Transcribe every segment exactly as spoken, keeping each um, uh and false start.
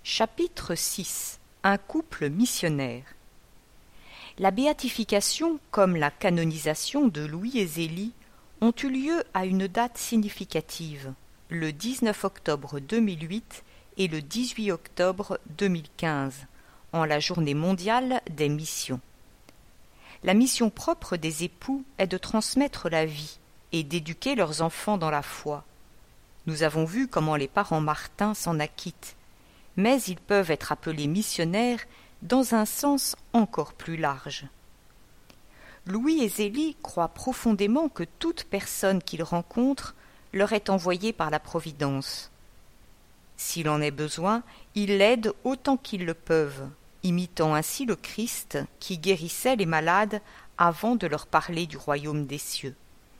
Chapitre six. Un couple missionnaire. La béatification comme la canonisation de Louis et Zélie ont eu lieu à une date significative, le dix-neuf octobre deux mille huit et le dix-huit octobre deux mille quinze, en la journée mondiale des missions. La mission propre des époux est de transmettre la vie et d'éduquer leurs enfants dans la foi. Nous avons vu comment les parents Martin s'en acquittent, mais ils peuvent être appelés missionnaires dans un sens encore plus large. Louis et Zélie croient profondément que toute personne qu'ils rencontrent leur est envoyée par la Providence. S'il en est besoin, ils l'aident autant qu'ils le peuvent, imitant ainsi le Christ qui guérissait les malades avant de leur parler du royaume des cieux.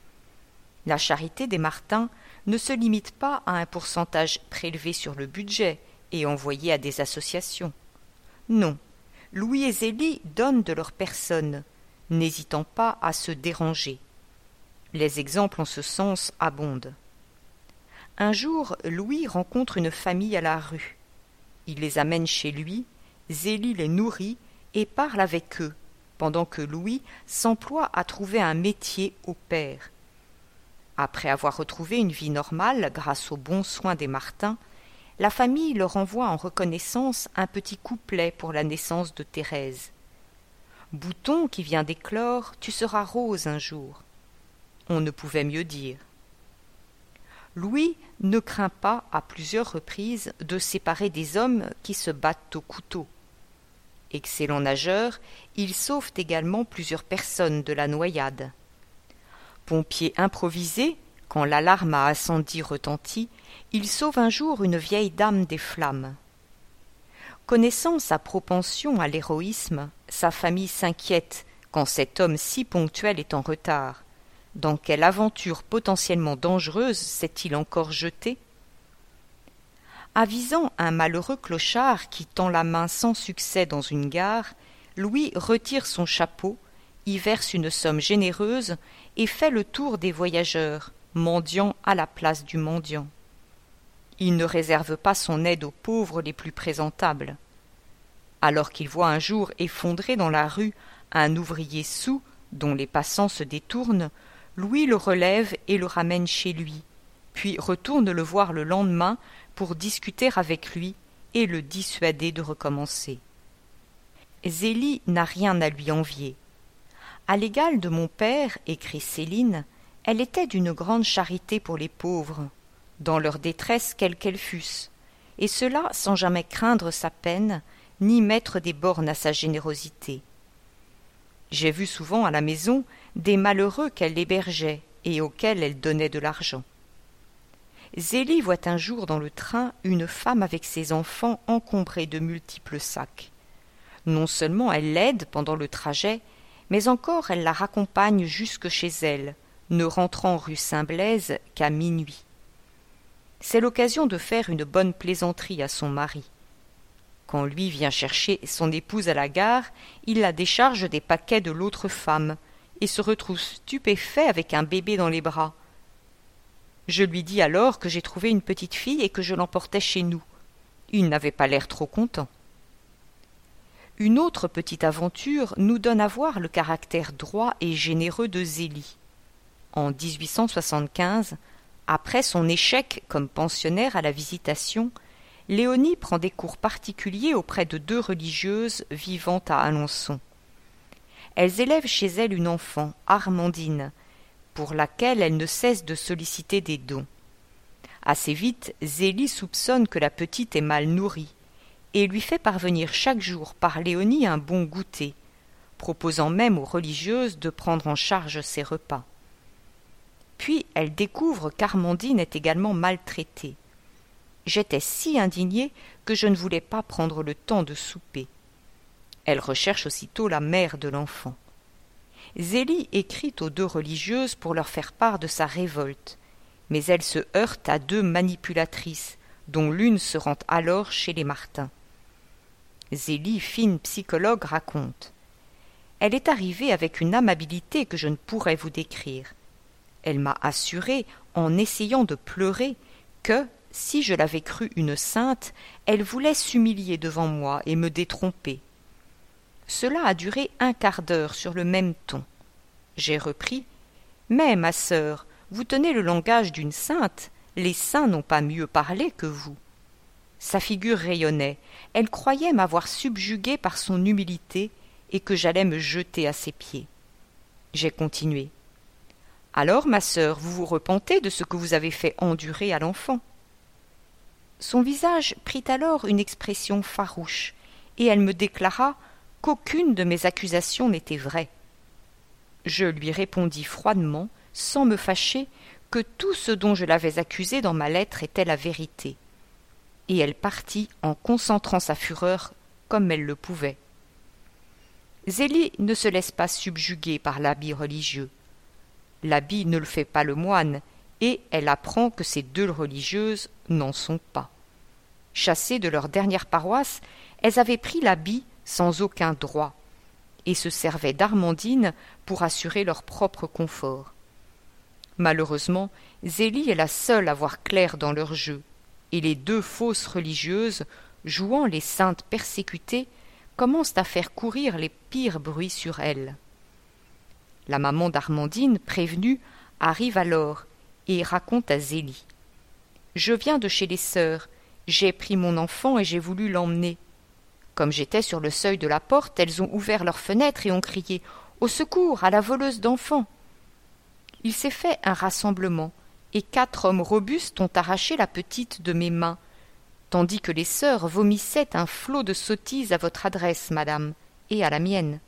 La charité des Martins ne se limite pas à un pourcentage prélevé sur le budget et envoyé à des associations. Non, Louis et Zélie donnent de leur personne, n'hésitant pas à se déranger. Les exemples en ce sens abondent. Un jour, Louis rencontre une famille à la rue. Il les amène chez lui, Zélie les nourrit et parle avec eux, pendant que Louis s'emploie à trouver un métier au père. Après avoir retrouvé une vie normale grâce aux bons soins des Martins, la famille leur envoie en reconnaissance un petit couplet pour la naissance de Thérèse. « Bouton qui vient d'éclore, tu seras rose un jour. » On ne pouvait mieux dire. Louis ne craint pas, à plusieurs reprises, de séparer des hommes qui se battent au couteau. Excellent nageur, il sauve également plusieurs personnes de la noyade. Pompier improvisé, quand l'alarme à incendie retentit, il sauve un jour une vieille dame des flammes. Connaissant sa propension à l'héroïsme, sa famille s'inquiète quand cet homme si ponctuel est en retard. Dans quelle aventure potentiellement dangereuse s'est-il encore jeté? Avisant un malheureux clochard qui tend la main sans succès dans une gare, Louis retire son chapeau, y verse une somme généreuse et fait le tour des voyageurs, mendiant à la place du mendiant. Il ne réserve pas son aide aux pauvres les plus présentables. Alors qu'il voit un jour effondrer dans la rue un ouvrier soûl dont les passants se détournent, Louis le relève et le ramène chez lui, puis retourne le voir le lendemain pour discuter avec lui et le dissuader de recommencer. Zélie n'a rien à lui envier. À l'égal de mon père, écrit Céline, elle était d'une grande charité pour les pauvres, dans leur détresse quelle qu'elle fusse, et cela sans jamais craindre sa peine, ni mettre des bornes à sa générosité. J'ai vu souvent à la maison des malheureux qu'elle hébergeait et auxquels elle donnait de l'argent. Zélie voit un jour dans le train une femme avec ses enfants encombrés de multiples sacs. Non seulement elle l'aide pendant le trajet, mais encore elle la raccompagne jusque chez elle, ne rentrant rue Saint-Blaise qu'à minuit. C'est l'occasion de faire une bonne plaisanterie à son mari. Quand lui vient chercher son épouse à la gare, il la décharge des paquets de l'autre femme et se retrouve stupéfait avec un bébé dans les bras. Je lui dis alors que j'ai trouvé une petite fille et que je l'emportais chez nous. Il n'avait pas l'air trop content. Une autre petite aventure nous donne à voir le caractère droit et généreux de Zélie. En dix-huit cent soixante-quinze, après son échec comme pensionnaire à la Visitation, Léonie prend des cours particuliers auprès de deux religieuses vivant à Alençon. Elles élèvent chez elle une enfant, Armandine, pour laquelle elle ne cesse de solliciter des dons. Assez vite, Zélie soupçonne que la petite est mal nourrie et lui fait parvenir chaque jour par Léonie un bon goûter, proposant même aux religieuses de prendre en charge ses repas. Puis elle découvre qu'Armandine est également maltraitée. J'étais si indignée que je ne voulais pas prendre le temps de souper. Elle recherche aussitôt la mère de l'enfant. Zélie écrit aux deux religieuses pour leur faire part de sa révolte, mais elle se heurte à deux manipulatrices, dont l'une se rend alors chez les Martins. Zélie, fine psychologue, raconte. Elle est arrivée avec une amabilité que je ne pourrais vous décrire. Elle m'a assuré, en essayant de pleurer, que, si je l'avais crue une sainte, elle voulait s'humilier devant moi et me détromper. Cela a duré un quart d'heure sur le même ton. J'ai repris « Mais, ma sœur, vous tenez le langage d'une sainte, les saints n'ont pas mieux parlé que vous. » Sa figure rayonnait, elle croyait m'avoir subjuguée par son humilité et que j'allais me jeter à ses pieds. J'ai continué. « Alors, ma sœur, vous vous repentez de ce que vous avez fait endurer à l'enfant ?» Son visage prit alors une expression farouche, et elle me déclara qu'aucune de mes accusations n'était vraie. Je lui répondis froidement, sans me fâcher, que tout ce dont je l'avais accusée dans ma lettre était la vérité. Et elle partit en concentrant sa fureur comme elle le pouvait. Zélie ne se laisse pas subjuguer par l'habit religieux. L'habit ne le fait pas le moine, et elle apprend que ces deux religieuses n'en sont pas. Chassées de leur dernière paroisse, elles avaient pris l'habit sans aucun droit, et se servaient d'Armandine pour assurer leur propre confort. Malheureusement, Zélie est la seule à voir clair dans leur jeu, et les deux fausses religieuses, jouant les saintes persécutées, commencent à faire courir les pires bruits sur elle. La maman d'Armandine, prévenue, arrive alors et raconte à Zélie. « Je viens de chez les sœurs, j'ai pris mon enfant et j'ai voulu l'emmener. Comme j'étais sur le seuil de la porte, elles ont ouvert leurs fenêtres et ont crié « Au secours, à la voleuse d'enfants !» Il s'est fait un rassemblement, et quatre hommes robustes ont arraché la petite de mes mains, tandis que les sœurs vomissaient un flot de sottises à votre adresse, madame, et à la mienne.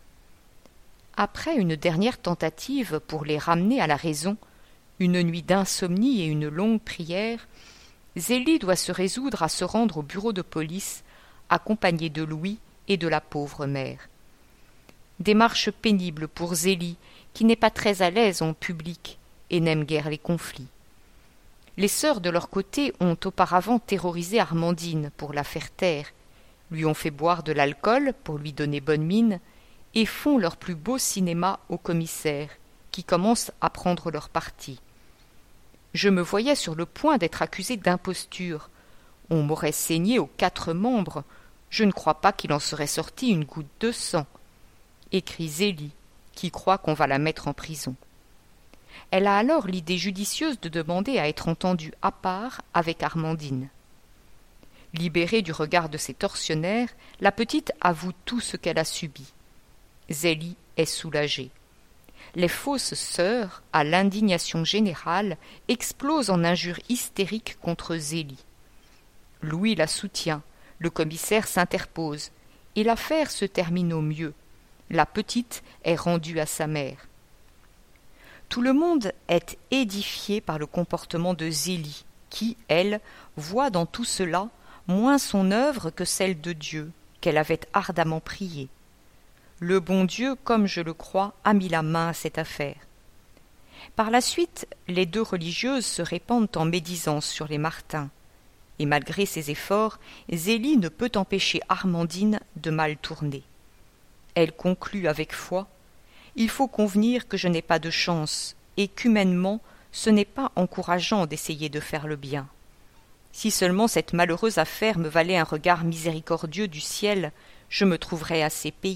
Après une dernière tentative pour les ramener à la raison, une nuit d'insomnie et une longue prière, Zélie doit se résoudre à se rendre au bureau de police, accompagnée de Louis et de la pauvre mère. Démarche pénible pour Zélie, qui n'est pas très à l'aise en public et n'aime guère les conflits. Les sœurs de leur côté ont auparavant terrorisé Armandine pour la faire taire, lui ont fait boire de l'alcool pour lui donner bonne mine, et font leur plus beau cinéma au commissaire, qui commence à prendre leur parti. Je me voyais sur le point d'être accusé d'imposture. On m'aurait saigné aux quatre membres. Je ne crois pas qu'il en serait sorti une goutte de sang. Écrit Zélie, qui croit qu'on va la mettre en prison. Elle a alors l'idée judicieuse de demander à être entendue à part avec Armandine. Libérée du regard de ses tortionnaires, la petite avoue tout ce qu'elle a subi. Zélie est soulagée. Les fausses sœurs, à l'indignation générale, explosent en injures hystériques contre Zélie. Louis la soutient, le commissaire s'interpose, et l'affaire se termine au mieux. La petite est rendue à sa mère. Tout le monde est édifié par le comportement de Zélie, qui, elle, voit dans tout cela moins son œuvre que celle de Dieu, qu'elle avait ardemment priée. Le bon Dieu, comme je le crois, a mis la main à cette affaire. Par la suite, les deux religieuses se répandent en médisance sur les Martin, et malgré ses efforts, Zélie ne peut empêcher Armandine de mal tourner. Elle conclut avec foi « Il faut convenir que je n'ai pas de chance, et qu'humainement, ce n'est pas encourageant d'essayer de faire le bien. Si seulement cette malheureuse affaire me valait un regard miséricordieux du ciel, je me trouverais assez payée. »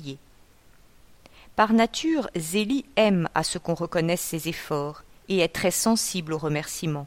Par nature, Zélie aime à ce qu'on reconnaisse ses efforts et est très sensible aux remerciements.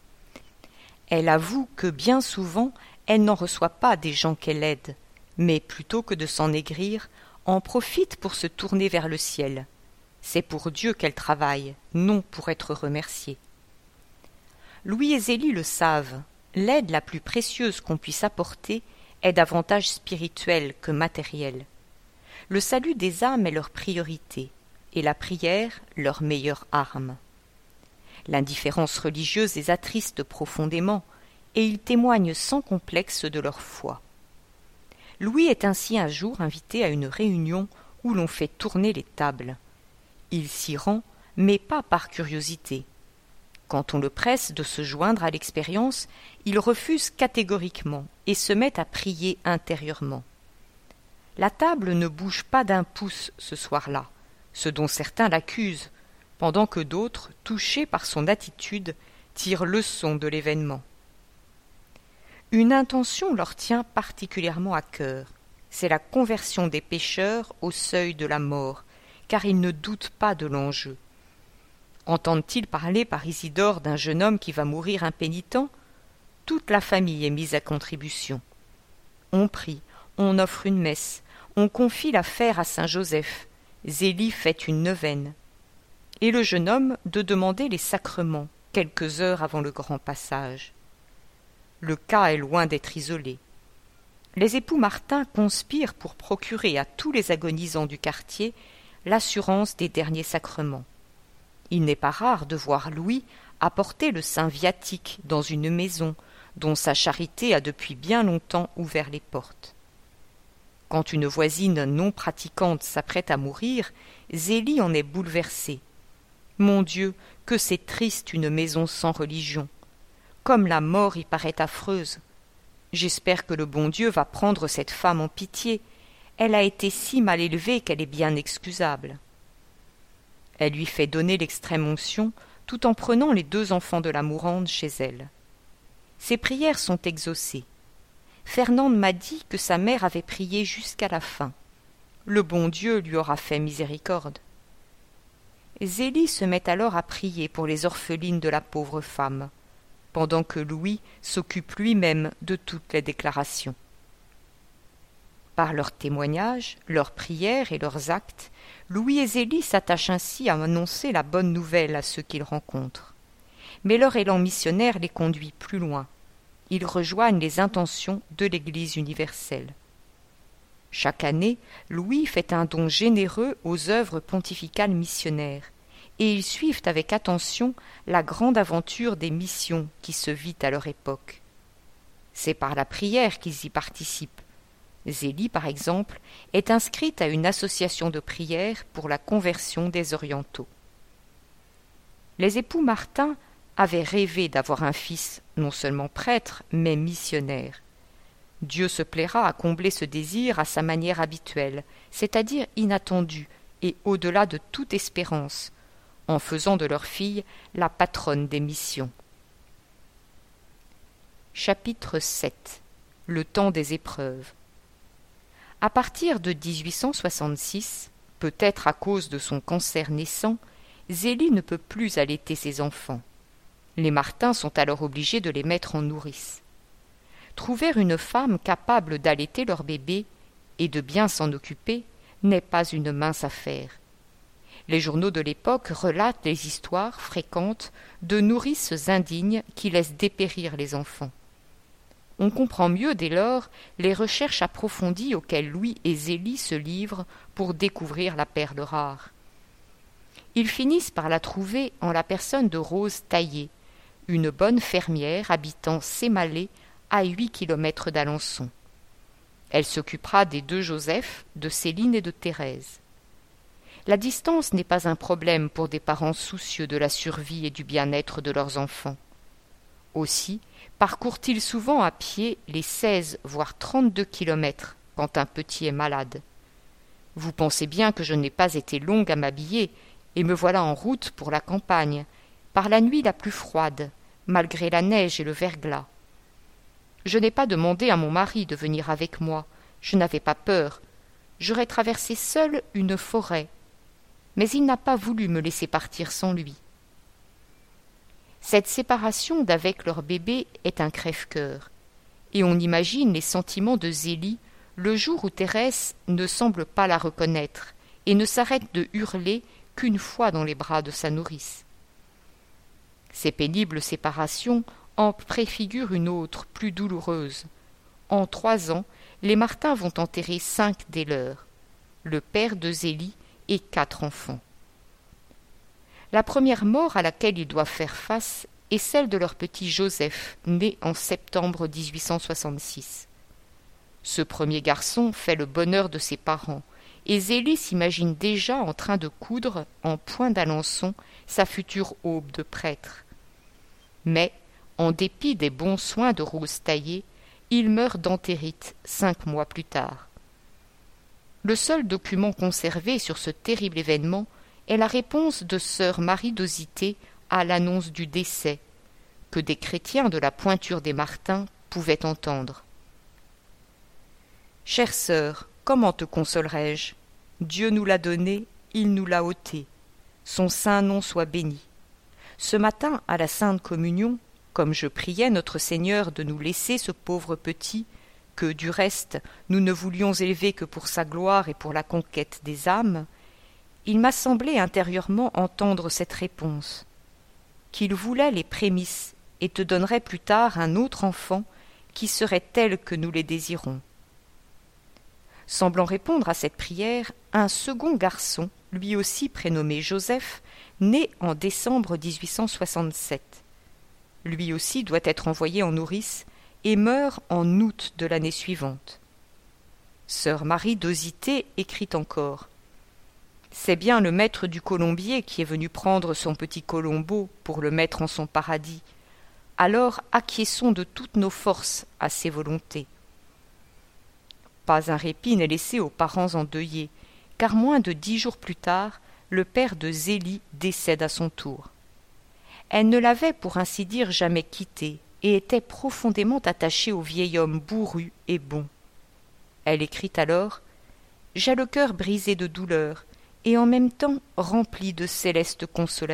Elle avoue que bien souvent, elle n'en reçoit pas des gens qu'elle aide, mais plutôt que de s'en aigrir, en profite pour se tourner vers le ciel. C'est pour Dieu qu'elle travaille, non pour être remerciée. Louis et Zélie le savent, l'aide la plus précieuse qu'on puisse apporter est davantage spirituelle que matérielle. Le salut des âmes est leur priorité, et la prière leur meilleure arme. L'indifférence religieuse les attriste profondément, et ils témoignent sans complexe de leur foi. Louis est ainsi un jour invité à une réunion où l'on fait tourner les tables. Il s'y rend, mais pas par curiosité. Quand on le presse de se joindre à l'expérience, il refuse catégoriquement et se met à prier intérieurement. La table ne bouge pas d'un pouce ce soir-là, ce dont certains l'accusent, pendant que d'autres, touchés par son attitude, tirent leçon de l'événement. Une intention leur tient particulièrement à cœur. C'est la conversion des pécheurs au seuil de la mort, car ils ne doutent pas de l'enjeu. Entendent-ils parler par Isidore d'un jeune homme qui va mourir impénitent? Toute la famille est mise à contribution. On prie, on offre une messe, on confie l'affaire à saint Joseph. Zélie fait une neuvaine. Et le jeune homme de demander les sacrements quelques heures avant le grand passage. Le cas est loin d'être isolé. Les époux Martin conspirent pour procurer à tous les agonisants du quartier l'assurance des derniers sacrements. Il n'est pas rare de voir Louis apporter le saint viatique dans une maison dont sa charité a depuis bien longtemps ouvert les portes. Quand une voisine non pratiquante s'apprête à mourir, Zélie en est bouleversée. Mon Dieu, que c'est triste une maison sans religion! Comme la mort y paraît affreuse. J'espère que le bon Dieu va prendre cette femme en pitié. Elle a été si mal élevée qu'elle est bien excusable. Elle lui fait donner l'extrême-onction tout en prenant les deux enfants de la mourante chez elle. Ses prières sont exaucées. Fernande m'a dit que sa mère avait prié jusqu'à la fin. Le bon Dieu lui aura fait miséricorde. Zélie se met alors à prier pour les orphelines de la pauvre femme, pendant que Louis s'occupe lui-même de toutes les déclarations. Par leurs témoignages, leurs prières et leurs actes, Louis et Zélie s'attachent ainsi à annoncer la bonne nouvelle à ceux qu'ils rencontrent. Mais leur élan missionnaire les conduit plus loin. Ils rejoignent les intentions de l'Église universelle. Chaque année, Louis fait un don généreux aux œuvres pontificales missionnaires, et ils suivent avec attention la grande aventure des missions qui se vit à leur époque. C'est par la prière qu'ils y participent. Zélie, par exemple, est inscrite à une association de prière pour la conversion des orientaux. Les époux Martin avaient rêvé d'avoir un fils non seulement prêtre, mais missionnaire. Dieu se plaira à combler ce désir à sa manière habituelle, c'est-à-dire inattendue et au-delà de toute espérance, en faisant de leur fille la patronne des missions. Chapitre sept. Le temps des épreuves. À partir de dix-huit cent soixante-six, peut-être à cause de son cancer naissant, Zélie ne peut plus allaiter ses enfants. Les Martin sont alors obligés de les mettre en nourrice. Trouver une femme capable d'allaiter leur bébé et de bien s'en occuper n'est pas une mince affaire. Les journaux de l'époque relatent les histoires fréquentes de nourrices indignes qui laissent dépérir les enfants. On comprend mieux dès lors les recherches approfondies auxquelles Louis et Zélie se livrent pour découvrir la perle rare. Ils finissent par la trouver en la personne de Rose Taillé, une bonne fermière habitant Sémalé à huit kilomètres d'Alençon. Elle s'occupera des deux Joseph, de Céline et de Thérèse. La distance n'est pas un problème pour des parents soucieux de la survie et du bien-être de leurs enfants. Aussi parcourent-ils souvent à pied les seize voire trente-deux kilomètres quand un petit est malade. Vous pensez bien que je n'ai pas été longue à m'habiller, et me voilà en route pour la campagne, par la nuit la plus froide, malgré la neige et le verglas. Je n'ai pas demandé à mon mari de venir avec moi, je n'avais pas peur. J'aurais traversé seule une forêt, mais il n'a pas voulu me laisser partir sans lui. Cette séparation d'avec leur bébé est un crève-cœur, et on imagine les sentiments de Zélie le jour où Thérèse ne semble pas la reconnaître et ne s'arrête de hurler qu'une fois dans les bras de sa nourrice. Ces pénibles séparations en préfigurent une autre, plus douloureuse. En trois ans, les Martin vont enterrer cinq des leurs, le père de Zélie et quatre enfants. La première mort à laquelle ils doivent faire face est celle de leur petit Joseph, né en septembre dix-huit cent soixante-six. Ce premier garçon fait le bonheur de ses parents, et Zélie s'imagine déjà en train de coudre, en point d'Alençon, sa future aube de prêtre. Mais, en dépit des bons soins de Rose Taillé, il meurt d'entérite cinq mois plus tard. Le seul document conservé sur ce terrible événement est la réponse de sœur Marie d'Osité à l'annonce du décès, que des chrétiens de la Pointure des Martins pouvait entendre. « Chère sœur, comment te consolerai-je ? Dieu nous l'a donné, il nous l'a ôté. Son saint nom soit béni. Ce matin, à la Sainte Communion, comme je priais notre Seigneur de nous laisser ce pauvre petit, que, du reste, nous ne voulions élever que pour sa gloire et pour la conquête des âmes, il m'a semblé intérieurement entendre cette réponse, qu'il voulait les prémices et te donnerait plus tard un autre enfant qui serait tel que nous les désirons. Semblant répondre à cette prière, un second garçon, lui aussi prénommé Joseph, né en décembre dix-huit cent soixante-sept. Lui aussi doit être envoyé en nourrice et meurt en août de l'année suivante. Sœur Marie d'Osité écrit encore « C'est bien le maître du colombier qui est venu prendre son petit Colombo pour le mettre en son paradis. Alors acquiesçons de toutes nos forces à ses volontés. » Pas un répit n'est laissé aux parents endeuillés, car moins de dix jours plus tard, le père de Zélie décède à son tour. Elle ne l'avait pour ainsi dire jamais quitté et était profondément attachée au vieil homme bourru et bon. Elle écrit alors « J'ai le cœur brisé de douleur et en même temps rempli de céleste consolation. »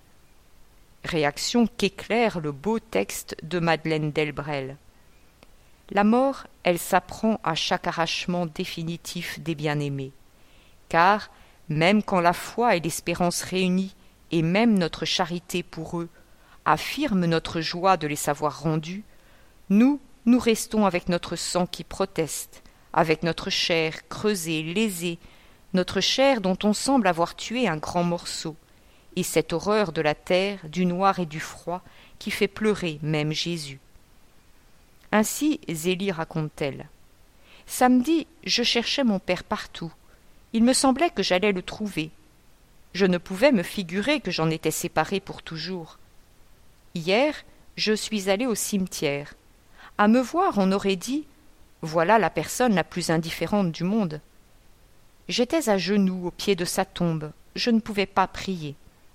Réaction qu'éclaire le beau texte de Madeleine Delbrel. La mort, elle s'apprend à chaque arrachement définitif des bien-aimés, car, même quand la foi et l'espérance réunies, et même notre charité pour eux, affirment notre joie de les savoir rendus, nous, nous restons avec notre sang qui proteste, avec notre chair creusée, lésée, notre chair dont on semble avoir tué un grand morceau, et cette horreur de la terre, du noir et du froid, qui fait pleurer même Jésus. Ainsi Zélie raconte-t-elle. « Samedi, je cherchais mon père partout. Il me semblait que j'allais le trouver. Je ne pouvais me figurer que j'en étais séparée pour toujours. Hier, je suis allée au cimetière. À me voir, on aurait dit « Voilà la personne la plus indifférente du monde. » J'étais à genoux au pied de sa tombe. Je ne pouvais pas prier.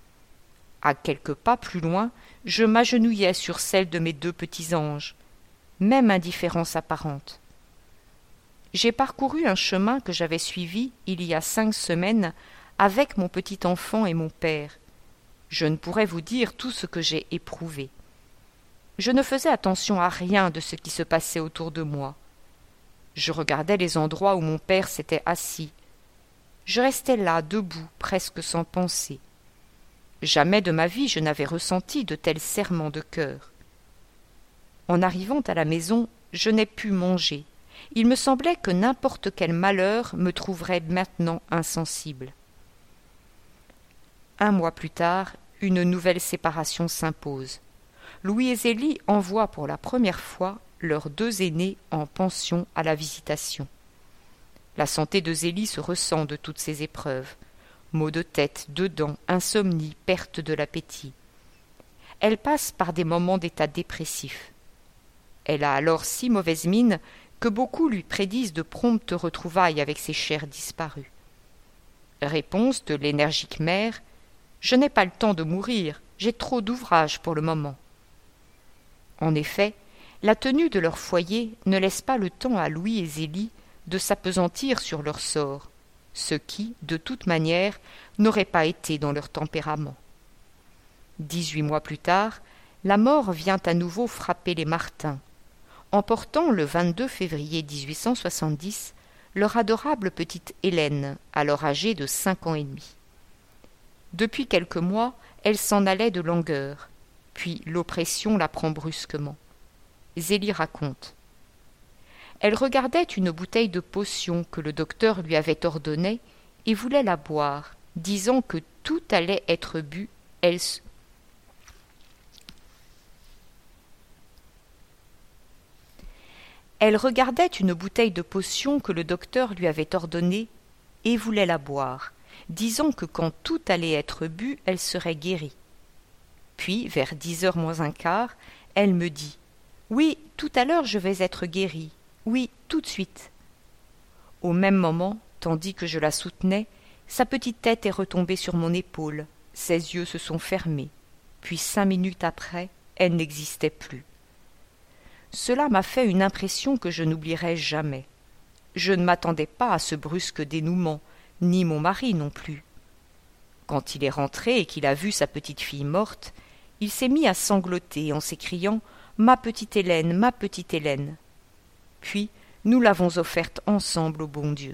À quelques pas plus loin, je m'agenouillais sur celle de mes deux petits anges. Même indifférence apparente. J'ai parcouru un chemin que j'avais suivi il y a cinq semaines avec mon petit enfant et mon père. Je ne pourrais vous dire tout ce que j'ai éprouvé. Je ne faisais attention à rien de ce qui se passait autour de moi. Je regardais les endroits où mon père s'était assis. Je restais là, debout, presque sans penser. Jamais de ma vie je n'avais ressenti de tels serrements de cœur. En arrivant à la maison, je n'ai pu manger. Il me semblait que n'importe quel malheur me trouverait maintenant insensible. Un mois plus tard, une nouvelle séparation s'impose. Louis et Zélie envoient pour la première fois leurs deux aînés en pension à la Visitation. La santé de Zélie se ressent de toutes ces épreuves. Maux de tête, de dents, insomnie, perte de l'appétit. Elle passe par des moments d'état dépressif. Elle a alors si mauvaise mine que beaucoup lui prédisent de promptes retrouvailles avec ses chers disparus. Réponse de l'énergique mère « Je n'ai pas le temps de mourir, j'ai trop d'ouvrage pour le moment. » En effet, la tenue de leur foyer ne laisse pas le temps à Louis et Zélie de s'appesantir sur leur sort, ce qui, de toute manière, n'aurait pas été dans leur tempérament. Dix-huit mois plus tard, la mort vient à nouveau frapper les Martin, emportant le vingt-deux février dix-huit cent soixante-dix leur adorable petite Hélène, alors âgée de cinq ans et demi. Depuis quelques mois, elle s'en allait de langueur, puis l'oppression la prend brusquement. Zélie raconte. Elle regardait une bouteille de potion que le docteur lui avait ordonnée et voulait la boire, disant que tout allait être bu. Elle Elle regardait une bouteille de potion que le docteur lui avait ordonnée et voulait la boire, disant que quand tout allait être bu, elle serait guérie. Puis, vers dix heures moins un quart, elle me dit « Oui, tout à l'heure je vais être guérie. Oui, tout de suite. » Au même moment, tandis que je la soutenais, sa petite tête est retombée sur mon épaule, ses yeux se sont fermés, puis cinq minutes après, elle n'existait plus. Cela m'a fait une impression que je n'oublierai jamais. Je ne m'attendais pas à ce brusque dénouement, ni mon mari non plus. Quand il est rentré et qu'il a vu sa petite fille morte, il s'est mis à sangloter en s'écriant « Ma petite Hélène, ma petite Hélène !» Puis nous l'avons offerte ensemble au bon Dieu.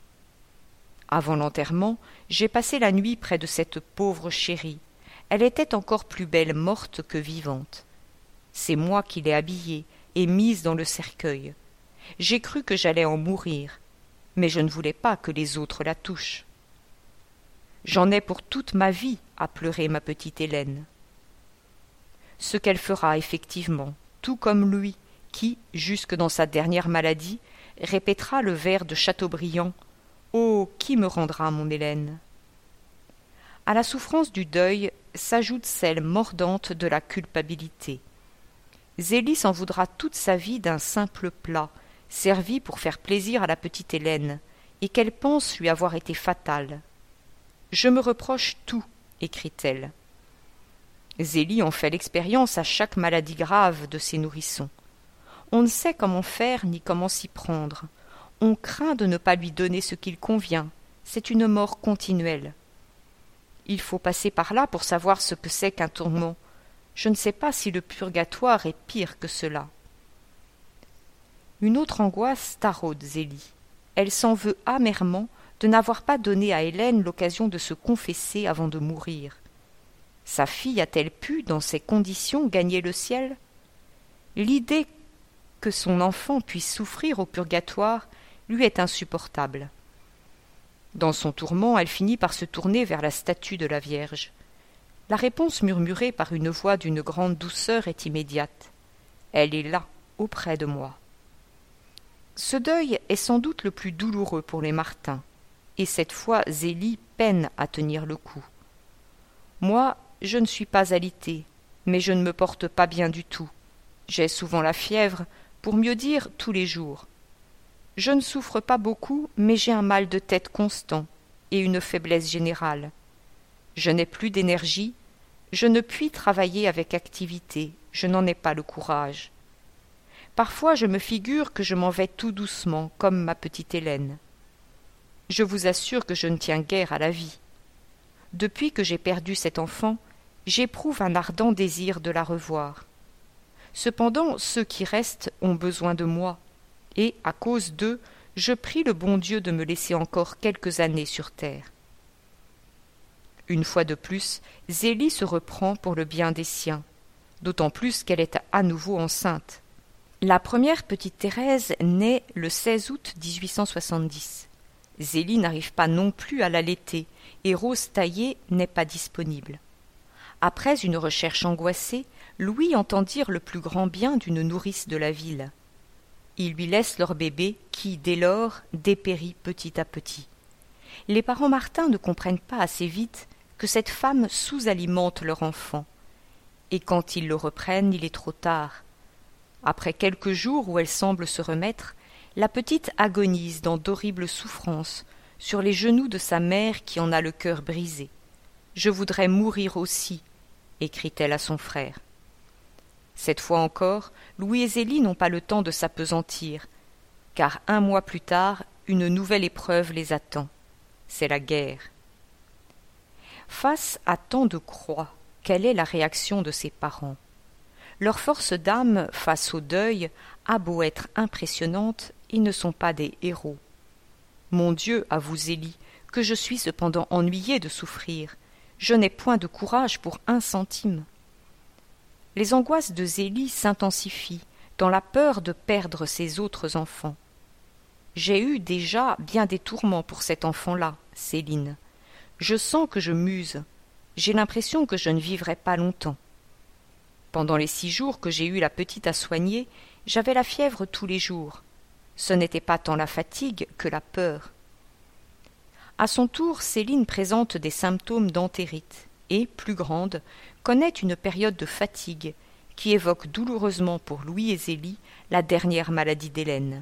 Avant l'enterrement, j'ai passé la nuit près de cette pauvre chérie. Elle était encore plus belle morte que vivante. C'est moi qui l'ai habillée et mise dans le cercueil. J'ai cru que j'allais en mourir, mais je ne voulais pas que les autres la touchent. J'en ai pour toute ma vie à pleurer ma petite Hélène. Ce qu'elle fera effectivement, tout comme lui, qui, jusque dans sa dernière maladie, répétera le vers de Chateaubriand « Oh, qui me rendra mon Hélène ?» À la souffrance du deuil s'ajoute celle mordante de la culpabilité. Zélie s'en voudra toute sa vie d'un simple plat, servi pour faire plaisir à la petite Hélène, et qu'elle pense lui avoir été fatal. « Je me reproche tout », écrit-elle. Zélie en fait l'expérience à chaque maladie grave de ses nourrissons. On ne sait comment faire ni comment s'y prendre. On craint de ne pas lui donner ce qu'il convient. C'est une mort continuelle. Il faut passer par là pour savoir ce que c'est qu'un tourment. Je ne sais pas si le purgatoire est pire que cela. Une autre angoisse taraude Zélie. Elle s'en veut amèrement de n'avoir pas donné à Hélène l'occasion de se confesser avant de mourir. Sa fille a-t-elle pu, dans ces conditions, gagner le ciel? L'idée que son enfant puisse souffrir au purgatoire lui est insupportable. Dans son tourment, elle finit par se tourner vers la statue de la Vierge. La réponse murmurée par une voix d'une grande douceur est immédiate. Elle est là, auprès de moi. Ce deuil est sans doute le plus douloureux pour les Martin, et cette fois Zélie peine à tenir le coup. Moi, je ne suis pas alitée, mais je ne me porte pas bien du tout. J'ai souvent la fièvre, pour mieux dire tous les jours. Je ne souffre pas beaucoup, mais j'ai un mal de tête constant et une faiblesse générale. Je n'ai plus d'énergie, je ne puis travailler avec activité, je n'en ai pas le courage. Parfois je me figure que je m'en vais tout doucement, comme ma petite Hélène. Je vous assure que je ne tiens guère à la vie. Depuis que j'ai perdu cet enfant, j'éprouve un ardent désir de la revoir. Cependant, ceux qui restent ont besoin de moi, et, à cause d'eux, je prie le bon Dieu de me laisser encore quelques années sur terre. Une fois de plus, Zélie se reprend pour le bien des siens, d'autant plus qu'elle est à nouveau enceinte. La première petite Thérèse naît le seize août dix-huit cent soixante-dix. Zélie n'arrive pas non plus à l'allaiter, et Rose Taillé n'est pas disponible. Après une recherche angoissée, Louis entend dire le plus grand bien d'une nourrice de la ville. Ils lui laissent leur bébé qui, dès lors, dépérit petit à petit. Les parents Martin ne comprennent pas assez vite que cette femme sous-alimente leur enfant. Et quand ils le reprennent, il est trop tard. Après quelques jours où elle semble se remettre, la petite agonise dans d'horribles souffrances sur les genoux de sa mère qui en a le cœur brisé. « Je voudrais mourir aussi », écrit-elle à son frère. Cette fois encore, Louis et Zélie n'ont pas le temps de s'appesantir, car un mois plus tard, une nouvelle épreuve les attend. C'est la guerre. Face à tant de croix, quelle est la réaction de ses parents? Leur force d'âme face au deuil a beau être impressionnante, ils ne sont pas des héros. Mon Dieu, avoue Zélie, que je suis cependant ennuyée de souffrir. Je n'ai point de courage pour un centime. Les angoisses de Zélie s'intensifient dans la peur de perdre ses autres enfants. J'ai eu déjà bien des tourments pour cet enfant-là, Céline. Je sens que je muse. J'ai l'impression que je ne vivrai pas longtemps. Pendant les six jours que j'ai eu la petite à soigner, j'avais la fièvre tous les jours. Ce n'était pas tant la fatigue que la peur. À son tour, Céline présente des symptômes d'entérite et, plus grande, connaît une période de fatigue qui évoque douloureusement pour Louis et Zélie la dernière maladie d'Hélène.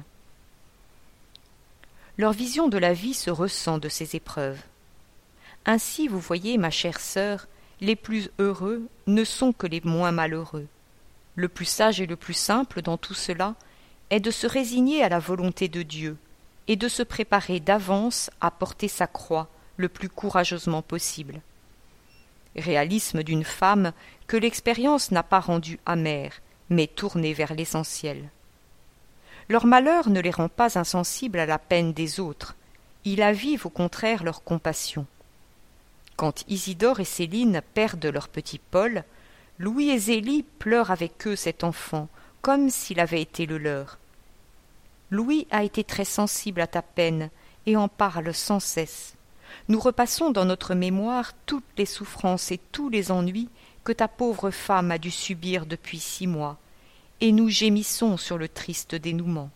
Leur vision de la vie se ressent de ces épreuves. Ainsi, vous voyez, ma chère sœur, les plus heureux ne sont que les moins malheureux. Le plus sage et le plus simple dans tout cela est de se résigner à la volonté de Dieu et de se préparer d'avance à porter sa croix le plus courageusement possible. Réalisme d'une femme que l'expérience n'a pas rendue amère, mais tournée vers l'essentiel. Leur malheur ne les rend pas insensibles à la peine des autres, il avive au contraire leur compassion. Quand Isidore et Céline perdent leur petit Paul, Louis et Zélie pleurent avec eux cet enfant, comme s'il avait été le leur. Louis a été très sensible à ta peine et en parle sans cesse. Nous repassons dans notre mémoire toutes les souffrances et tous les ennuis que ta pauvre femme a dû subir depuis six mois, et nous gémissons sur le triste dénouement.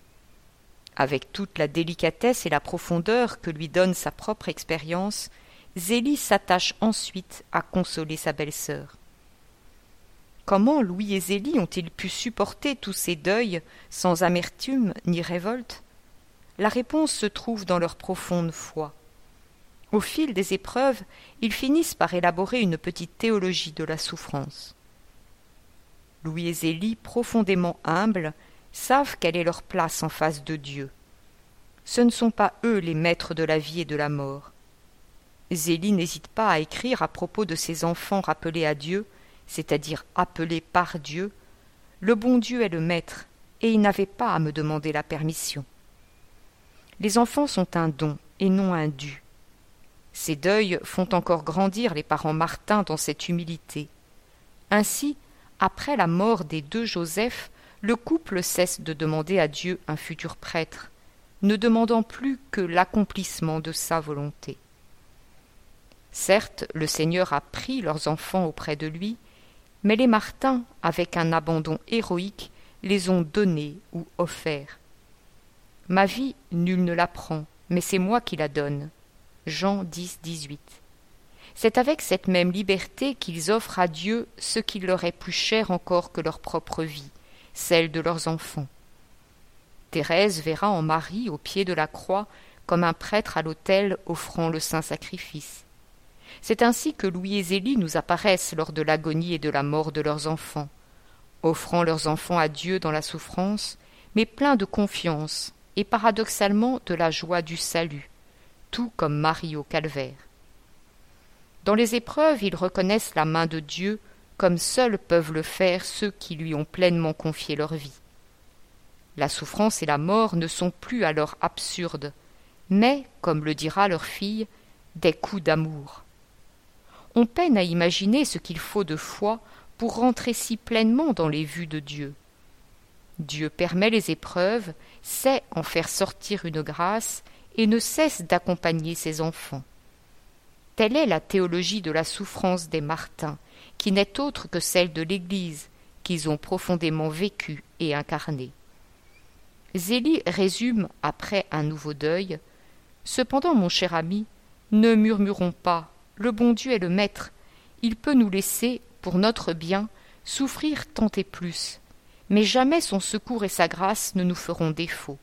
Avec toute la délicatesse et la profondeur que lui donne sa propre expérience, Zélie s'attache ensuite à consoler sa belle-sœur. Comment Louis et Zélie ont-ils pu supporter tous ces deuils sans amertume ni révolte? La réponse se trouve dans leur profonde foi. Au fil des épreuves, ils finissent par élaborer une petite théologie de la souffrance. Louis et Zélie, profondément humbles, savent quelle est leur place en face de Dieu. Ce ne sont pas eux les maîtres de la vie et de la mort. Zélie n'hésite pas à écrire à propos de ses enfants rappelés à Dieu, c'est-à-dire appelés par Dieu. Le bon Dieu est le maître, et il n'avait pas à me demander la permission. Les enfants sont un don et non un dû. Ces deuils font encore grandir les parents Martin dans cette humilité. Ainsi, après la mort des deux Joseph, le couple cesse de demander à Dieu un futur prêtre, ne demandant plus que l'accomplissement de sa volonté. Certes, le Seigneur a pris leurs enfants auprès de lui, mais les Martin, avec un abandon héroïque, les ont donnés ou offerts. Ma vie, nul ne la prend, mais c'est moi qui la donne. Jean dix, dix-huit. C'est avec cette même liberté qu'ils offrent à Dieu ce qui leur est plus cher encore que leur propre vie, celle de leurs enfants. Thérèse verra en Marie au pied de la croix comme un prêtre à l'autel offrant le saint sacrifice. C'est ainsi que Louis et Zélie nous apparaissent lors de l'agonie et de la mort de leurs enfants, offrant leurs enfants à Dieu dans la souffrance, mais pleins de confiance et paradoxalement de la joie du salut, tout comme Marie au calvaire. Dans les épreuves, ils reconnaissent la main de Dieu comme seuls peuvent le faire ceux qui lui ont pleinement confié leur vie. La souffrance et la mort ne sont plus alors absurdes, mais, comme le dira leur fille, des coups d'amour. On peine à imaginer ce qu'il faut de foi pour rentrer si pleinement dans les vues de Dieu. Dieu permet les épreuves, sait en faire sortir une grâce et ne cesse d'accompagner ses enfants. Telle est la théologie de la souffrance des Martins, qui n'est autre que celle de l'Église, qu'ils ont profondément vécue et incarnée. Zélie résume après un nouveau deuil. Cependant, mon cher ami, ne murmurons pas, le bon Dieu est le maître, il peut nous laisser, pour notre bien, souffrir tant et plus, mais jamais son secours et sa grâce ne nous feront défaut.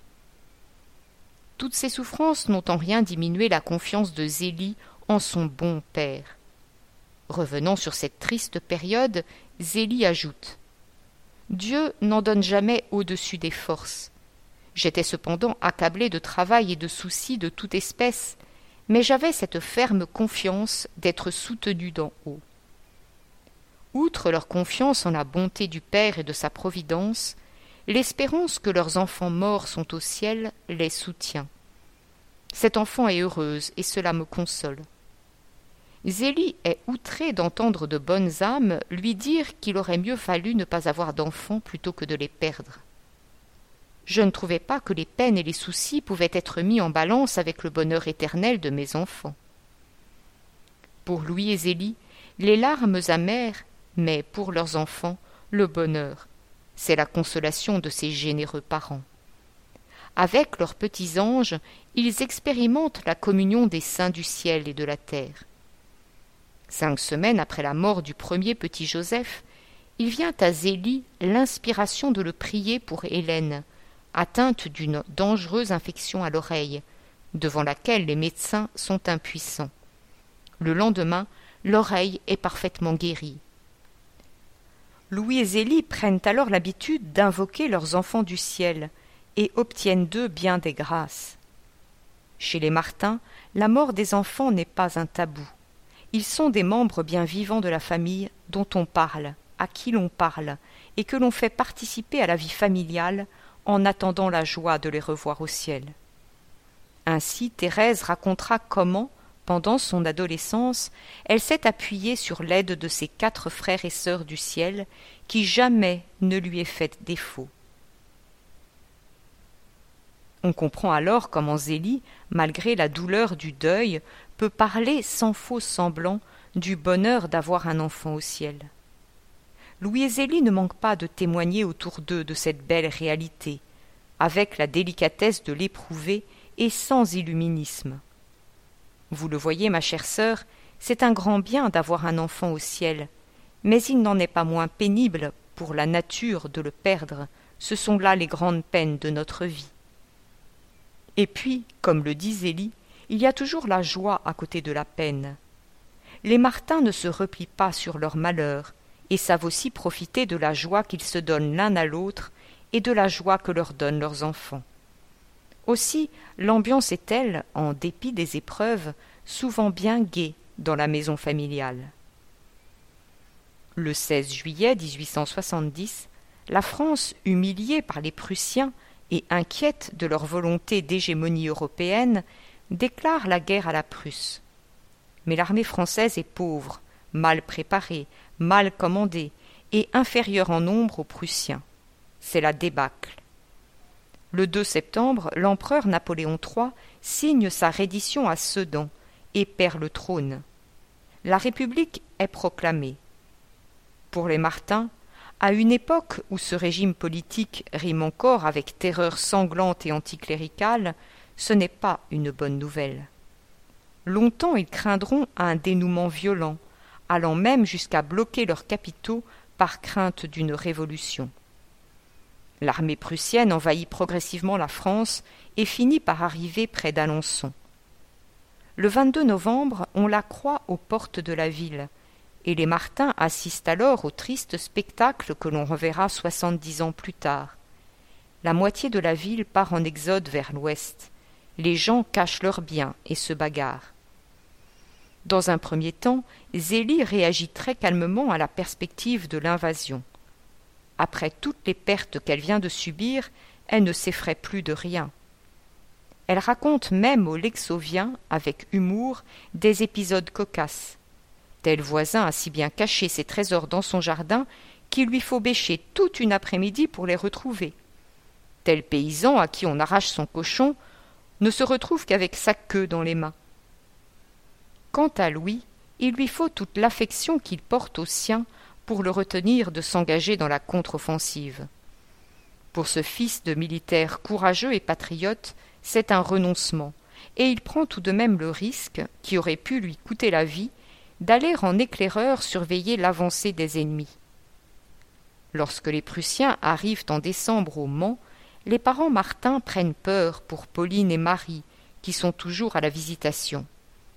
Toutes ces souffrances n'ont en rien diminué la confiance de Zélie en son bon père. Revenant sur cette triste période, Zélie ajoute « Dieu n'en donne jamais au-dessus des forces. J'étais cependant accablée de travail et de soucis de toute espèce, mais j'avais cette ferme confiance d'être soutenue d'en haut. » Outre leur confiance en la bonté du Père et de sa providence, l'espérance que leurs enfants morts sont au ciel les soutient. Cet enfant est heureuse et cela me console. Zélie est outrée d'entendre de bonnes âmes lui dire qu'il aurait mieux fallu ne pas avoir d'enfants plutôt que de les perdre. Je ne trouvais pas que les peines et les soucis pouvaient être mis en balance avec le bonheur éternel de mes enfants. Pour Louis et Zélie, les larmes amères, mais pour leurs enfants, le bonheur, c'est la consolation de ces généreux parents. Avec leurs petits anges, ils expérimentent la communion des saints du ciel et de la terre. Cinq semaines après la mort du premier petit Joseph, il vient à Zélie l'inspiration de le prier pour Hélène, atteinte d'une dangereuse infection à l'oreille, devant laquelle les médecins sont impuissants. Le lendemain, l'oreille est parfaitement guérie. Louis et Zélie prennent alors l'habitude d'invoquer leurs enfants du ciel et obtiennent d'eux bien des grâces. Chez les Martin, la mort des enfants n'est pas un tabou. Ils sont des membres bien vivants de la famille dont on parle, à qui l'on parle, et que l'on fait participer à la vie familiale en attendant la joie de les revoir au ciel. Ainsi, Thérèse racontera comment, pendant son adolescence, elle s'est appuyée sur l'aide de ses quatre frères et sœurs du ciel, qui jamais ne lui aient fait défaut. On comprend alors comment Zélie, malgré la douleur du deuil, peut parler sans faux semblant du bonheur d'avoir un enfant au ciel. Louis et Zélie ne manquent pas de témoigner autour d'eux de cette belle réalité, avec la délicatesse de l'éprouver et sans illuminisme. Vous le voyez, ma chère sœur, c'est un grand bien d'avoir un enfant au ciel, mais il n'en est pas moins pénible pour la nature de le perdre. Ce sont là les grandes peines de notre vie. Et puis, comme le dit Zélie, il y a toujours la joie à côté de la peine. Les Martin ne se replient pas sur leur malheur et savent aussi profiter de la joie qu'ils se donnent l'un à l'autre et de la joie que leur donnent leurs enfants. Aussi, l'ambiance est telle, en dépit des épreuves, souvent bien gaie dans la maison familiale. Le seize juillet dix-huit cent soixante-dix, la France, humiliée par les Prussiens et inquiète de leur volonté d'hégémonie européenne, déclare la guerre à la Prusse. Mais l'armée française est pauvre, mal préparée, mal commandée et inférieure en nombre aux Prussiens. C'est la débâcle. Le deux septembre, l'empereur Napoléon trois signe sa reddition à Sedan et perd le trône. La République est proclamée. Pour les Martin, à une époque où ce régime politique rime encore avec terreur sanglante et anticléricale, ce n'est pas une bonne nouvelle. Longtemps ils craindront un dénouement violent, allant même jusqu'à bloquer leurs capitaux par crainte d'une révolution. L'armée prussienne envahit progressivement la France et finit par arriver près d'Alençon. Le vingt-deux novembre, on la croit aux portes de la ville, et les Martin assistent alors au triste spectacle que l'on reverra soixante-dix ans plus tard. La moitié de la ville part en exode vers l'ouest. Les gens cachent leurs biens et se bagarrent. Dans un premier temps, Zélie réagit très calmement à la perspective de l'invasion. Après toutes les pertes qu'elle vient de subir, elle ne s'effraie plus de rien. Elle raconte même aux Lexoviens, avec humour, des épisodes cocasses. Tel voisin a si bien caché ses trésors dans son jardin qu'il lui faut bêcher toute une après-midi pour les retrouver. Tel paysan à qui on arrache son cochon ne se retrouve qu'avec sa queue dans les mains. Quant à Louis, il lui faut toute l'affection qu'il porte au sien pour le retenir de s'engager dans la contre-offensive. Pour ce fils de militaire courageux et patriote, c'est un renoncement, et il prend tout de même le risque, qui aurait pu lui coûter la vie, d'aller en éclaireur surveiller l'avancée des ennemis. Lorsque les Prussiens arrivent en décembre au Mans, les parents Martin prennent peur pour Pauline et Marie, qui sont toujours à la visitation.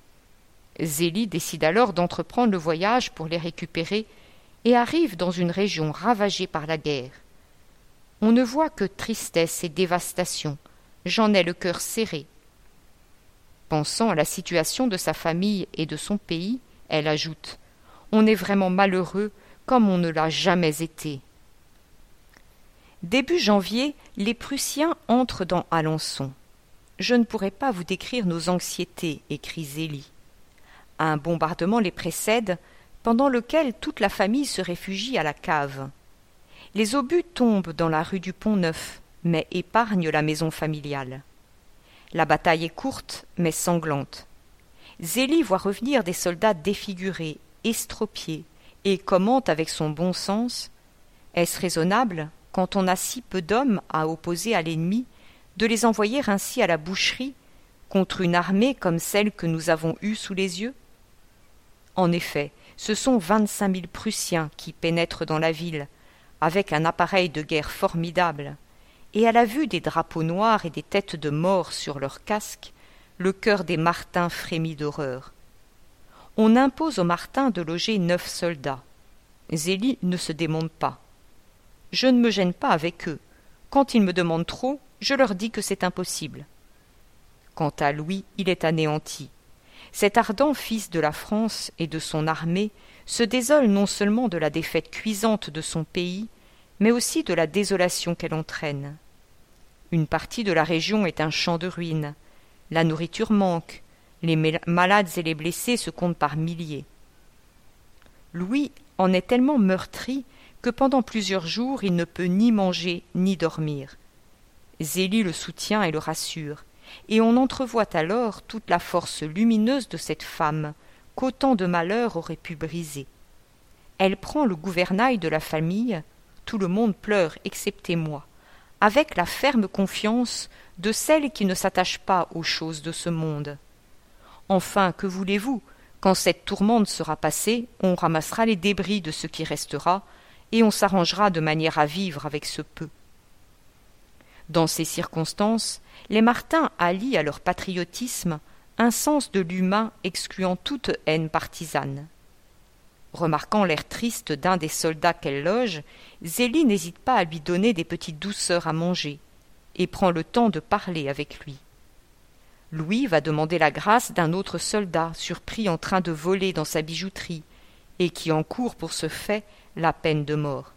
Zélie décide alors d'entreprendre le voyage pour les récupérer et arrive dans une région ravagée par la guerre. On ne voit que tristesse et dévastation. J'en ai le cœur serré. Pensant à la situation de sa famille et de son pays, elle ajoute « On est vraiment malheureux comme on ne l'a jamais été. » Début janvier, les Prussiens entrent dans Alençon. Je ne pourrais pas vous décrire nos anxiétés, écrit Zélie. Un bombardement les précède, pendant lequel toute la famille se réfugie à la cave. Les obus tombent dans la rue du Pont-Neuf, mais épargnent la maison familiale. La bataille est courte, mais sanglante. Zélie voit revenir des soldats défigurés, estropiés, et commente avec son bon sens « Est-ce raisonnable, quand on a si peu d'hommes à opposer à l'ennemi, de les envoyer ainsi à la boucherie, contre une armée comme celle que nous avons eue sous les yeux ?» En effet, ce sont vingt-cinq mille Prussiens qui pénètrent dans la ville, avec un appareil de guerre formidable, et à la vue des drapeaux noirs et des têtes de mort sur leurs casques, le cœur des Martin frémit d'horreur. On impose aux Martin de loger neuf soldats. Zélie ne se démonte pas. Je ne me gêne pas avec eux. Quand ils me demandent trop, je leur dis que c'est impossible. Quant à Louis, il est anéanti. Cet ardent fils de la France et de son armée se désole non seulement de la défaite cuisante de son pays, mais aussi de la désolation qu'elle entraîne. Une partie de la région est un champ de ruines. La nourriture manque. Les malades et les blessés se comptent par milliers. Louis en est tellement meurtri que pendant plusieurs jours il ne peut ni manger ni dormir. Zélie le soutient et le rassure, et on entrevoit alors toute la force lumineuse de cette femme qu'autant de malheurs auraient pu briser. Elle prend le gouvernail de la famille, tout le monde pleure excepté moi, avec la ferme confiance de celle qui ne s'attache pas aux choses de ce monde. Enfin, que voulez-vous? Quand cette tourmente sera passée, on ramassera les débris de ce qui restera, et on s'arrangera de manière à vivre avec ce peu. Dans ces circonstances, les Martin allient à leur patriotisme un sens de l'humain excluant toute haine partisane. Remarquant l'air triste d'un des soldats qu'elle loge, Zélie n'hésite pas à lui donner des petites douceurs à manger, et prend le temps de parler avec lui. Louis va demander la grâce d'un autre soldat surpris en train de voler dans sa bijouterie, et qui encourt pour ce fait la peine de mort.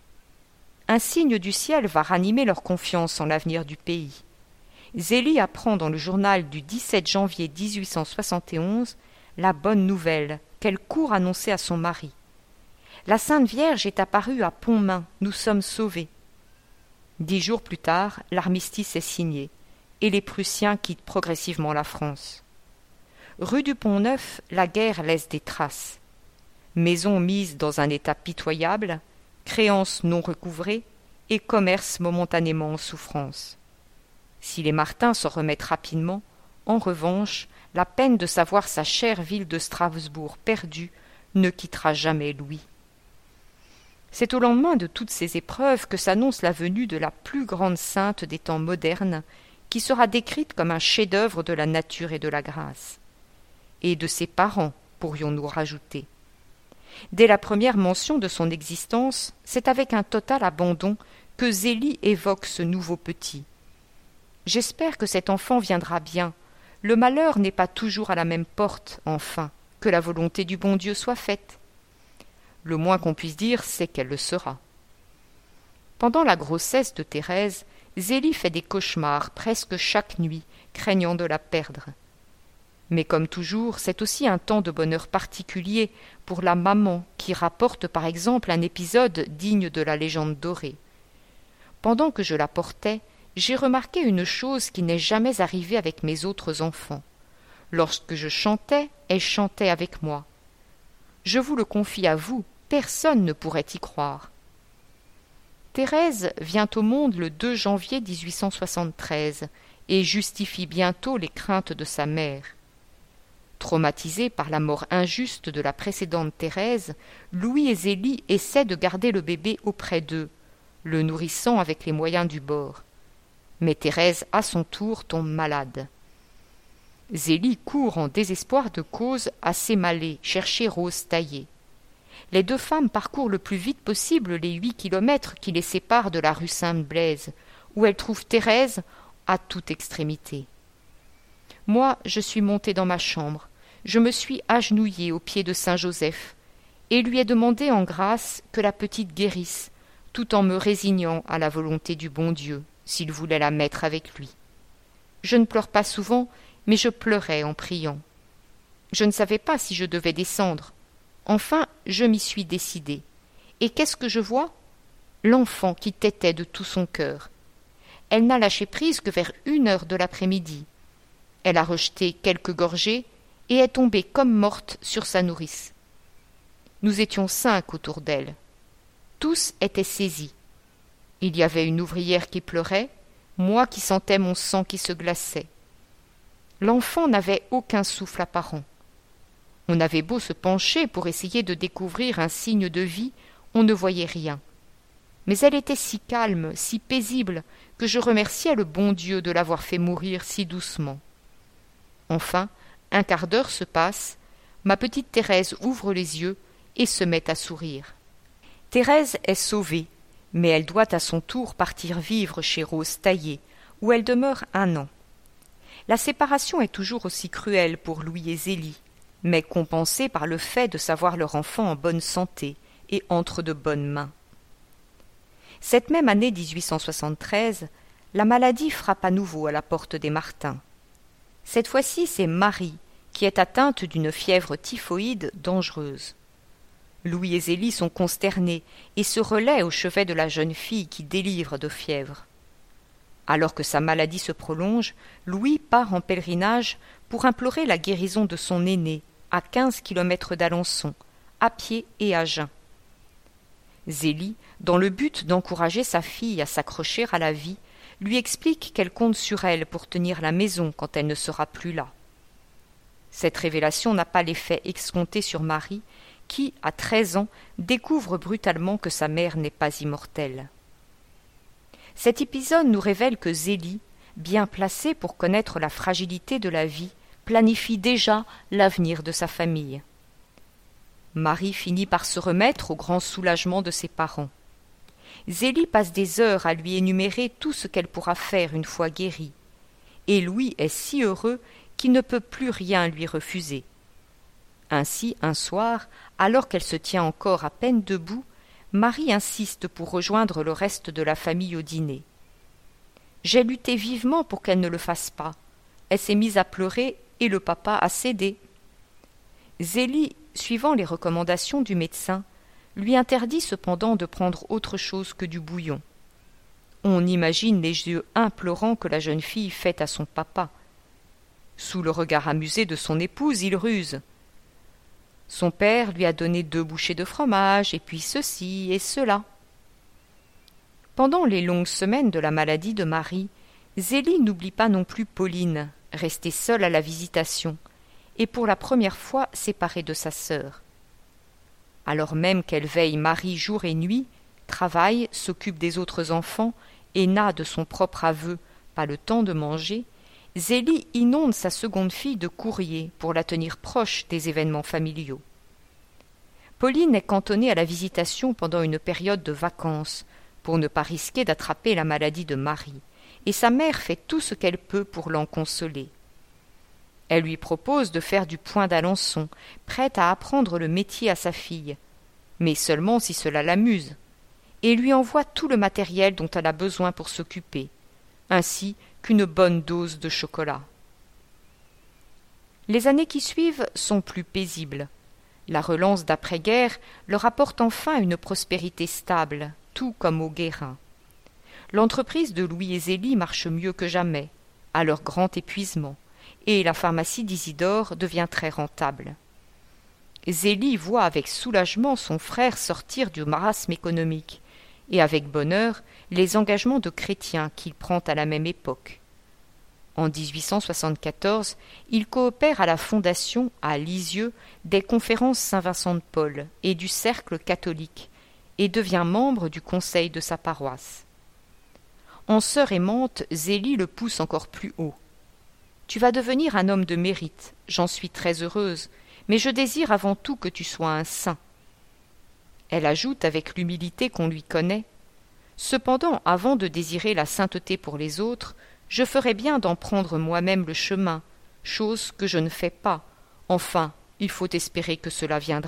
Un signe du ciel va ranimer leur confiance en l'avenir du pays. Zélie apprend dans le journal du dix-sept janvier mille huit cent soixante et onze la bonne nouvelle qu'elle court annoncer à son mari. La Sainte Vierge est apparue à Pontmain, nous sommes sauvés. Dix jours plus tard, l'armistice est signé, et les Prussiens quittent progressivement la France. Rue du Pont-Neuf, la guerre laisse des traces. Maisons mises dans un état pitoyable, créances non recouvrées et commerce momentanément en souffrance. Si les Martin s'en remettent rapidement, en revanche, la peine de savoir sa chère ville de Strasbourg perdue ne quittera jamais Louis. C'est au lendemain de toutes ces épreuves que s'annonce la venue de la plus grande sainte des temps modernes, qui sera décrite comme un chef-d'œuvre de la nature et de la grâce. Et de ses parents, pourrions-nous rajouter. Dès la première mention de son existence, c'est avec un total abandon que Zélie évoque ce nouveau petit. J'espère que cet enfant viendra bien. Le malheur n'est pas toujours à la même porte, enfin, que la volonté du bon Dieu soit faite. Le moins qu'on puisse dire, c'est qu'elle le sera. Pendant la grossesse de Thérèse, Zélie fait des cauchemars presque chaque nuit, craignant de la perdre. Mais comme toujours, c'est aussi un temps de bonheur particulier pour la maman qui rapporte par exemple un épisode digne de la légende dorée. Pendant que je la portais, j'ai remarqué une chose qui n'est jamais arrivée avec mes autres enfants. Lorsque je chantais, elle chantait avec moi. Je vous le confie à vous, personne ne pourrait y croire. Thérèse vient au monde le deux janvier mille huit cent soixante-treize et justifie bientôt les craintes de sa mère. Traumatisés par la mort injuste de la précédente Thérèse, Louis et Zélie essaient de garder le bébé auprès d'eux, le nourrissant avec les moyens du bord. Mais Thérèse, à son tour, tombe malade. Zélie court en désespoir de cause à Sémalé chercher Rose taillée. Les deux femmes parcourent le plus vite possible les huit kilomètres qui les séparent de la rue Sainte-Blaise, où elles trouvent Thérèse à toute extrémité. Moi, je suis montée dans ma chambre, je me suis agenouillée aux pieds de Saint-Joseph, et lui ai demandé en grâce que la petite guérisse, tout en me résignant à la volonté du bon Dieu, s'il voulait la mettre avec lui. Je ne pleure pas souvent, mais je pleurais en priant. Je ne savais pas si je devais descendre. Enfin, je m'y suis décidée. Et qu'est-ce que je vois? L'enfant qui tétait de tout son cœur. Elle n'a lâché prise que vers une heure de l'après-midi. Elle a rejeté quelques gorgées et est tombée comme morte sur sa nourrice. Nous étions cinq autour d'elle. Tous étaient saisis. Il y avait une ouvrière qui pleurait, moi qui sentais mon sang qui se glaçait. L'enfant n'avait aucun souffle apparent. On avait beau se pencher pour essayer de découvrir un signe de vie, on ne voyait rien. Mais elle était si calme, si paisible, que je remerciais le bon Dieu de l'avoir fait mourir si doucement. Enfin, un quart d'heure se passe, ma petite Thérèse ouvre les yeux et se met à sourire. Thérèse est sauvée, mais elle doit à son tour partir vivre chez Rose Taillé, où elle demeure un an. La séparation est toujours aussi cruelle pour Louis et Zélie, mais compensée par le fait de savoir leur enfant en bonne santé et entre de bonnes mains. Cette même année dix-huit cent soixante-treize, la maladie frappe à nouveau à la porte des Martin. Cette fois-ci, c'est Marie qui est atteinte d'une fièvre typhoïde dangereuse. Louis et Zélie sont consternés et se relaient au chevet de la jeune fille qui délivre de fièvre. Alors que sa maladie se prolonge, Louis part en pèlerinage pour implorer la guérison de son aîné, à quinze kilomètres d'Alençon, à pied et à jeun. Zélie, dans le but d'encourager sa fille à s'accrocher à la vie, lui explique qu'elle compte sur elle pour tenir la maison quand elle ne sera plus là. Cette révélation n'a pas l'effet escompté sur Marie, qui, à treize ans, découvre brutalement que sa mère n'est pas immortelle. Cet épisode nous révèle que Zélie, bien placée pour connaître la fragilité de la vie, planifie déjà l'avenir de sa famille. Marie finit par se remettre au grand soulagement de ses parents. Zélie passe des heures à lui énumérer tout ce qu'elle pourra faire une fois guérie, et Louis est si heureux qu'il ne peut plus rien lui refuser. Ainsi, un soir, alors qu'elle se tient encore à peine debout, Marie insiste pour rejoindre le reste de la famille au dîner. J'ai lutté vivement pour qu'elle ne le fasse pas. Elle s'est mise à pleurer et le papa a cédé. Zélie, suivant les recommandations du médecin, lui interdit cependant de prendre autre chose que du bouillon. On imagine les yeux implorants que la jeune fille fait à son papa. Sous le regard amusé de son épouse, il ruse. Son père lui a donné deux bouchées de fromage, et puis ceci et cela. Pendant les longues semaines de la maladie de Marie, Zélie n'oublie pas non plus Pauline, restée seule à la visitation, et pour la première fois séparée de sa sœur. Alors même qu'elle veille Marie jour et nuit, travaille, s'occupe des autres enfants, et n'a de son propre aveu pas le temps de manger, Zélie inonde sa seconde fille de courriers pour la tenir proche des événements familiaux. Pauline est cantonnée à la visitation pendant une période de vacances, pour ne pas risquer d'attraper la maladie de Marie, et sa mère fait tout ce qu'elle peut pour l'en consoler. Elle lui propose de faire du point d'Alençon, prête à apprendre le métier à sa fille, mais seulement si cela l'amuse, et lui envoie tout le matériel dont elle a besoin pour s'occuper, ainsi qu'une bonne dose de chocolat. Les années qui suivent sont plus paisibles. La relance d'après-guerre leur apporte enfin une prospérité stable, tout comme au Guérin. L'entreprise de Louis et Zélie marche mieux que jamais, à leur grand épuisement, et la pharmacie d'Isidore devient très rentable. Zélie voit avec soulagement son frère sortir du marasme économique, et avec bonheur les engagements de chrétien qu'il prend à la même époque. En dix-huit cent soixante-quatorze, il coopère à la fondation, à Lisieux, des conférences Saint-Vincent-de-Paul et du Cercle catholique, et devient membre du conseil de sa paroisse. En sœur aimante, Zélie le pousse encore plus haut. « Tu vas devenir un homme de mérite, j'en suis très heureuse, mais je désire avant tout que tu sois un saint. » Elle ajoute avec l'humilité qu'on lui connaît, « Cependant, avant de désirer la sainteté pour les autres, je ferais bien d'en prendre moi-même le chemin, chose que je ne fais pas. Enfin, il faut espérer que cela viendra. »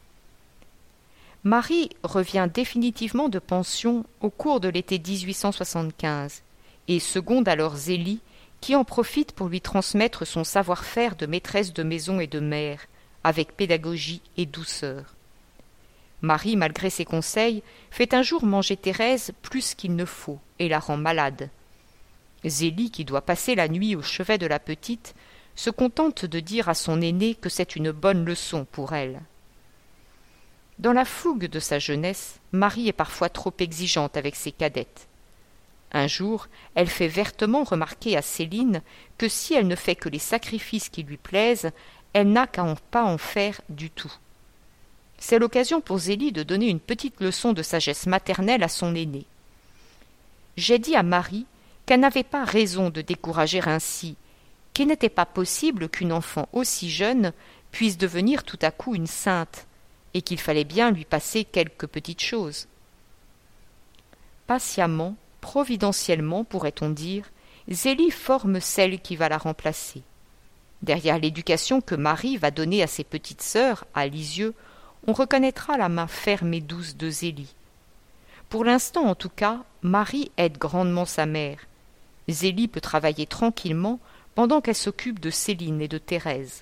Marie revient définitivement de pension au cours de l'été dix-huit cent soixante-quinze et seconde alors Zélie, qui en profite pour lui transmettre son savoir-faire de maîtresse de maison et de mère, avec pédagogie et douceur. Marie, malgré ses conseils, fait un jour manger Thérèse plus qu'il ne faut et la rend malade. Zélie, qui doit passer la nuit au chevet de la petite, se contente de dire à son aînée que c'est une bonne leçon pour elle. Dans la fougue de sa jeunesse, Marie est parfois trop exigeante avec ses cadettes. Un jour, elle fait vertement remarquer à Céline que si elle ne fait que les sacrifices qui lui plaisent, elle n'a qu'à en pas en faire du tout. C'est l'occasion pour Zélie de donner une petite leçon de sagesse maternelle à son aînée. J'ai dit à Marie qu'elle n'avait pas raison de décourager ainsi, qu'il n'était pas possible qu'une enfant aussi jeune puisse devenir tout à coup une sainte, et qu'il fallait bien lui passer quelques petites choses. Patiemment, providentiellement, pourrait-on dire, Zélie forme celle qui va la remplacer. Derrière l'éducation que Marie va donner à ses petites sœurs, à Lisieux, on reconnaîtra la main ferme et douce de Zélie. Pour l'instant, en tout cas, Marie aide grandement sa mère. Zélie peut travailler tranquillement pendant qu'elle s'occupe de Céline et de Thérèse.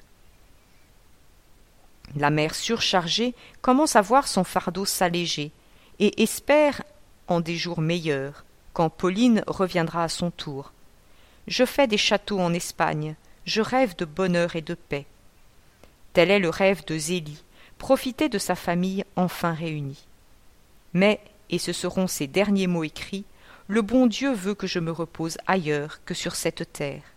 La mère surchargée commence à voir son fardeau s'alléger et espère en des jours meilleurs, quand Pauline reviendra à son tour. Je fais des châteaux en Espagne, je rêve de bonheur et de paix. Tel est le rêve de Zélie, profiter de sa famille enfin réunie. Mais, et ce seront ses derniers mots écrits, le bon Dieu veut que je me repose ailleurs que sur cette terre.